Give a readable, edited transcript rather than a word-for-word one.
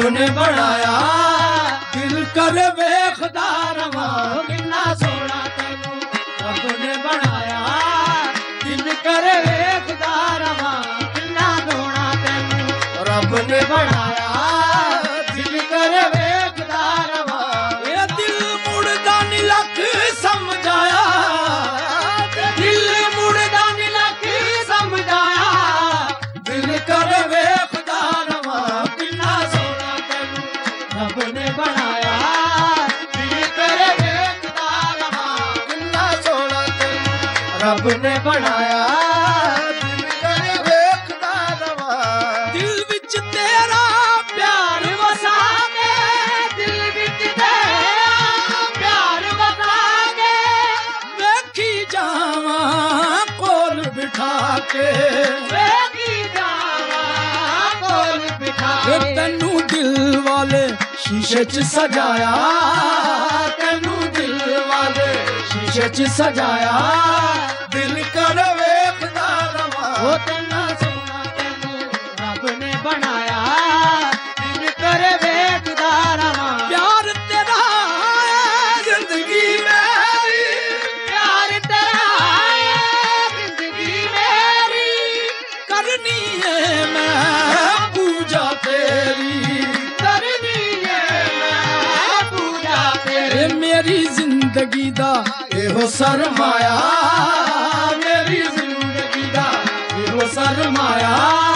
ने बनाया दिल कर वेखदा रवा किन्ना सोना तेनू रब ने बनाया दिल कर वेखदा रवा किन्ना सोना तेनू रब ने बनाया दिल कर वेखदा रवा ये दिल मुड़दा नी लख समझाया दिल मुड़दा नी लख समझाया दिल कर वेखदा रवा किन्ना सोना तेनू रब ने बनाया दिल कर वेखदा रवा किन्ना सोना तेनू रब ने बनाया दिल कर वेखदा रवा दिल विच तेरा प्यार वसा के दिल विच तेरा प्यार वसा के वेखी जावां कोल बिठा के वेखी जावां कोल बिठा के तैनू दिल वाले शीशे च सजाया तैनू दिल वाले शीशे च सजाया दिल कर वेखदा रवा ओ किन्ना सोना तैनू रब ने बनाया दिल कर वेखदा रवा प्यार तेरा है जिंदगी मेरी प्यार तेरा है जिंदगी मेरी करनी है मैं पूजा तेरी करनी है मैं पूजा तेरी मेरी जिंदगी दा एहो सरमाया मेरी जिंदगी दा एहो सरमाया